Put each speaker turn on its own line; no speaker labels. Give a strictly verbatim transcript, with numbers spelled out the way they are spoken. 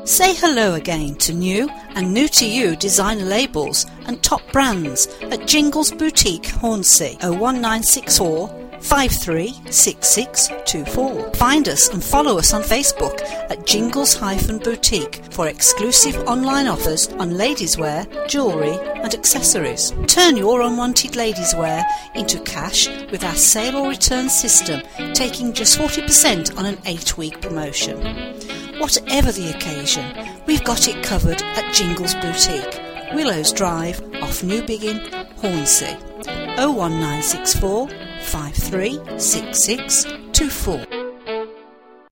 Say hello again to new and new to you designer labels and top brands at Jingles Boutique Hornsey oh one nine six four, five three six six two four. Find us and follow us on Facebook at Jingles-Boutique for exclusive online offers on ladieswear, jewellery and accessories. Turn your unwanted ladieswear into cash with our sale or return system, taking just forty percent on an eight week promotion. Whatever the occasion, we've got it covered at Jingles Boutique, Willows Drive off New Biggin, Hornsey, oh one nine six four, five three six six two four.